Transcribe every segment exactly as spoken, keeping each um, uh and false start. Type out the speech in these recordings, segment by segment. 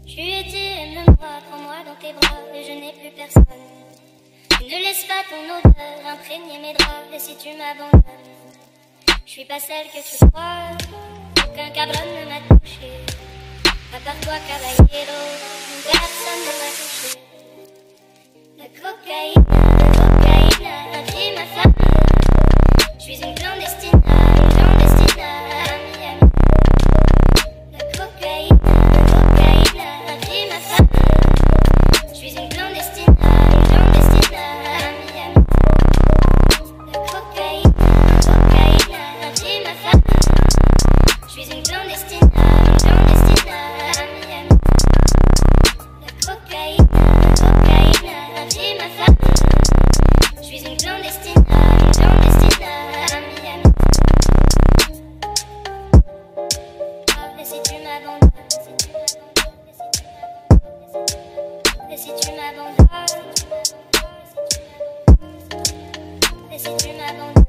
Tu étais de moi, prends-moi dans tes bras et je n'ai plus personne. Et ne laisse pas ton odeur imprégner mes draps. Et si tu m'abandonnes, je suis pas celle que tu crois. Aucun cabron ne m'a touché, à part toi, caballero. Personne ne m'a touché. La cocaïne, la cocaïne a pris ma femme. Je suis une clandestine, une clandestine à Miami. La cocaïne, la cocaïne a pris ma femme. Je suis une clandestine, une clandestine à Miami. La cocaïne, la cocaïne a pris ma femme. Je suis une clandestine, une clandestine à Miami. La cocaïne, la cocaïne a pris ma femme. Je suis une clandestine, une clandestine à Miami. Et si tu m'abandonnes, et si tu m'abandonnes, et si tu m'abandonnes,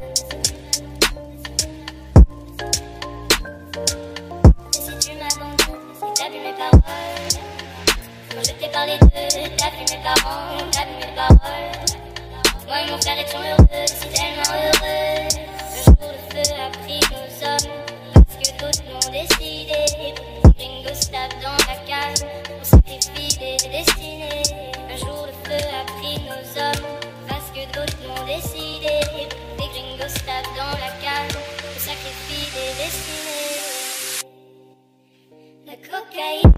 et si tu m'abandonnes, et t'as vu mes paroles, quand je t'ai parlé d'eux, t'as vu mes parents, t'as vu mes paroles. Moi et mon frère étions heureux, si tellement heureux. Un jour le feu a pris nos hommes, parce que d'autres l'ont décidé. Les gringos tapent dans la cave, on sacrifie des destinées. Un jour le feu a pris nos hommes, parce que d'autres l'ont décidé. Les gringos tapent dans la cave, on sacrifie des destinées. La cocaïne.